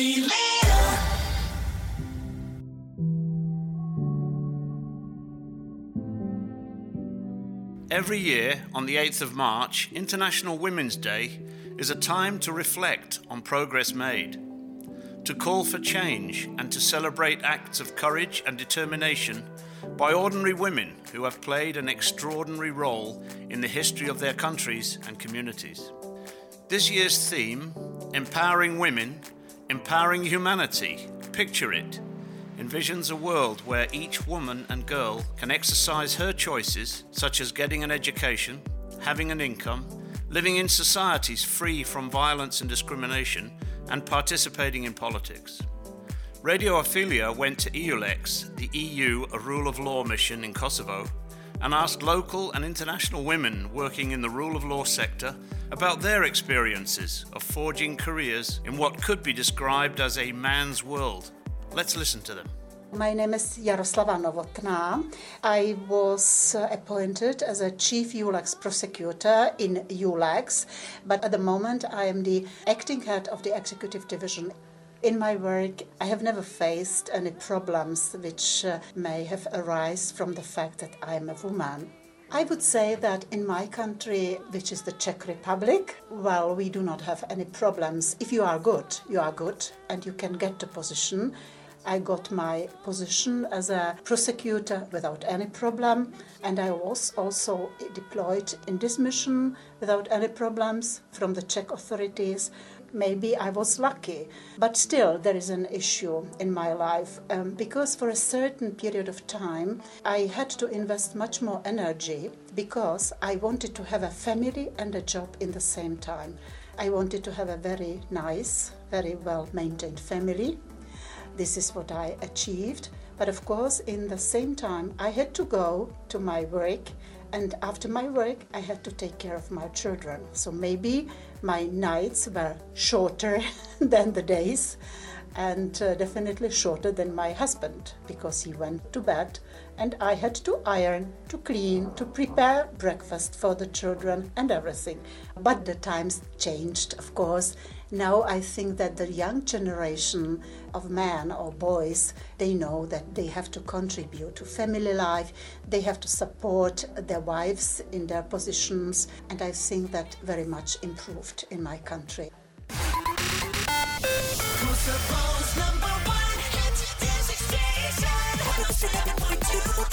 Be leader. Every year, on the 8th of March, International Women's Day is a time to reflect on progress made, to call for change and to celebrate acts of courage and determination by ordinary women who have played an extraordinary role in the history of their countries and communities. This year's theme, Empowering Women, Empowering Humanity, Picture It, envisions a world where each woman and girl can exercise her choices, such as getting an education, having an income, living in societies free from violence and discrimination, and participating in politics. Radio Ophelia went to EULEX, the EU A Rule of Law mission in Kosovo, and asked local and international women working in the rule of law sector about their experiences of forging careers in what could be described as a man's world. Let's listen to them. My name is Jaroslava Novotná. I was appointed as a chief EULEX prosecutor in EULEX, but at the moment I am the acting head of the executive division. In my work, I have never faced any problems which may have arisen from the fact that I am a woman. I would say that in my country, which is the Czech Republic, well, we do not have any problems. If you are good, and you can get the position. I got my position as a prosecutor without any problem, and I was also deployed in this mission without any problems from the Czech authorities. Maybe I was lucky, but still there is an issue in my life because for a certain period of time I had to invest much more energy because I wanted to have a family and a job in the same time. I wanted to have a very nice, very well-maintained family. This is what I achieved. But of course, in the same time, I had to go to my work, and after my work, I had to take care of my children. So maybe my nights were shorter than the days, and definitely shorter than my husband, because he went to bed, and I had to iron, to clean, to prepare breakfast for the children and everything. But the times changed, of course. Now I think that the young generation of men or boys, they know that they have to contribute to family life, they have to support their wives in their positions, and I think that very much improved in my country. Kosovo's #1 hit music station, 107.2